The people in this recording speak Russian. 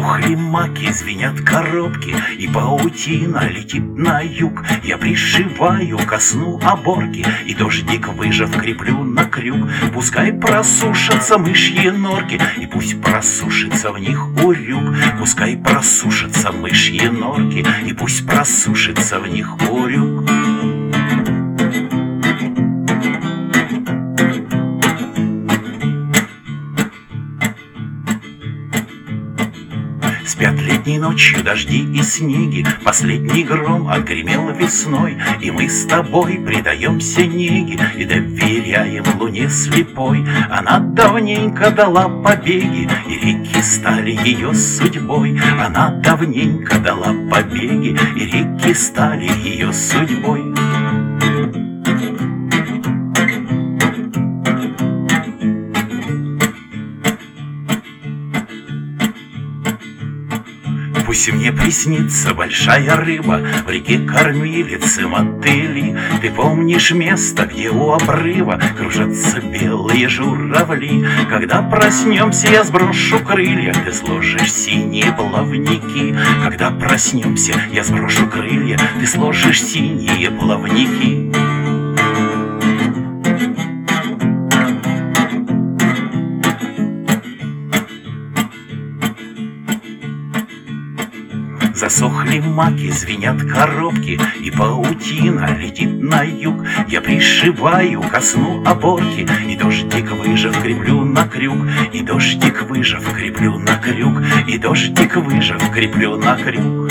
Засохли маки, звенят коробки, и паутина летит на юг. Я пришиваю ко сну оборки, и дождик, выжав, креплю на крюк. Пускай просушатся мышьи норки, и пусть просушится в них урюк. Пускай просушатся мышьи норки, и пусть просушится в них урюк. Спят летней ночью дожди и снеги, последний гром отгремел весной, и мы с тобой предаемся неге и доверяем луне слепой. Она давненько дала побеги, и реки стали ее судьбой. Она давненько дала побеги, и реки стали ее судьбой. Пусть мне приснится большая рыба, в реке кормилицы мотыли. Ты помнишь место, где у обрыва кружатся белые журавли? Когда проснемся, я сброшу крылья, ты сложишь синие плавники. Когда проснемся, я сброшу крылья, ты сложишь синие плавники. Засохли маки, звенят коробки, и паутина летит на юг. Я пришиваю ко сну оборки, и дождик, выжав, креплю на крюк. И дождик, выжав, креплю на крюк. И дождик, выжав, креплю на крюк.